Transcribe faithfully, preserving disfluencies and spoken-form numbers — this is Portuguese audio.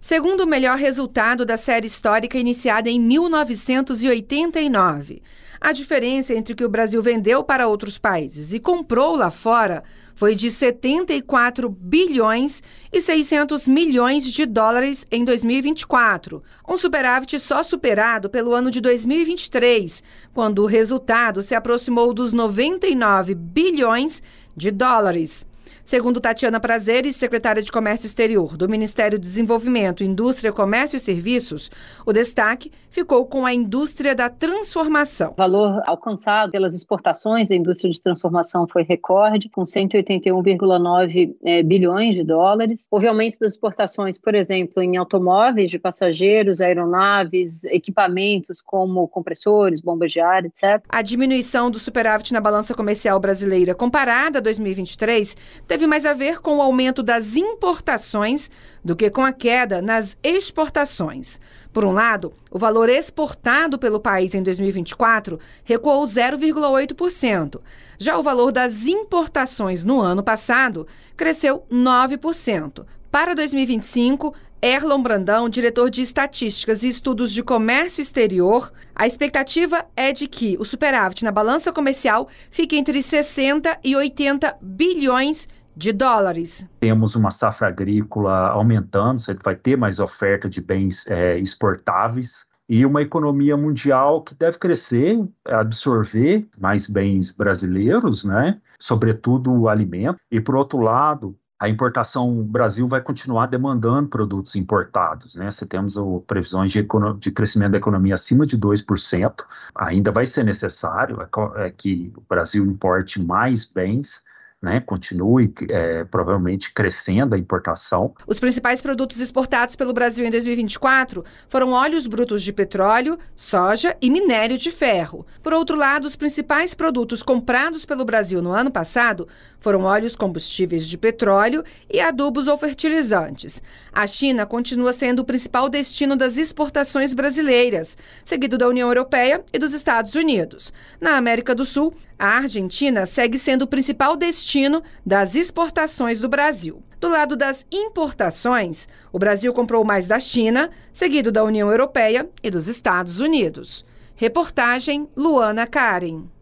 segundo melhor resultado da série histórica iniciada em mil novecentos e oitenta e nove. A diferença entre o que o Brasil vendeu para outros países e comprou lá fora foi de setenta e quatro bilhões e seiscentos milhões de dólares em dois mil e vinte e quatro, um superávit só superado pelo ano de dois mil e vinte e três, quando o resultado se aproximou dos noventa e nove bilhões de dólares. Segundo Tatiana Prazeres, secretária de Comércio Exterior do Ministério do Desenvolvimento, Indústria, Comércio e Serviços, o destaque ficou com a indústria da transformação. O valor alcançado pelas exportações da indústria de transformação foi recorde, com cento e oitenta e um vírgula nove é, bilhões de dólares. Houve aumento das exportações, por exemplo, em automóveis de passageiros, aeronaves, equipamentos como compressores, bombas de ar, etcétera. A diminuição do superávit na balança comercial brasileira comparada a dois mil e vinte e três teve mais a ver com o aumento das importações do que com a queda nas exportações. Por um lado, o valor exportado pelo país em dois mil e vinte e quatro recuou zero vírgula oito por cento. Já o valor das importações no ano passado cresceu nove por cento. Para dois mil e vinte e cinco, Erlon Brandão, diretor de Estatísticas e Estudos de Comércio Exterior, a expectativa é de que o superávit na balança comercial fique entre sessenta e oitenta bilhões de dólares. Temos uma safra agrícola aumentando, você vai ter mais oferta de bens é, exportáveis e uma economia mundial que deve crescer, absorver mais bens brasileiros, né? Sobretudo o alimento. E, por outro lado, a importação, o Brasil vai continuar demandando produtos importados, né? Você temos o, previsões de, econo, de crescimento da economia acima de dois por cento. Ainda vai ser necessário é, é que o Brasil importe mais bens, né, continue é, provavelmente crescendo a importação. Os principais produtos exportados pelo Brasil em dois mil e vinte e quatro foram óleos brutos de petróleo, soja e minério de ferro. Por outro lado, os principais produtos comprados pelo Brasil no ano passado foram óleos combustíveis de petróleo e adubos ou fertilizantes. A China continua sendo o principal destino das exportações brasileiras, seguido da União Europeia e dos Estados Unidos. Na América do Sul, a Argentina segue sendo o principal destino das exportações do Brasil. Do lado das importações, o Brasil comprou mais da China, seguido da União Europeia e dos Estados Unidos. Reportagem Luana Karen.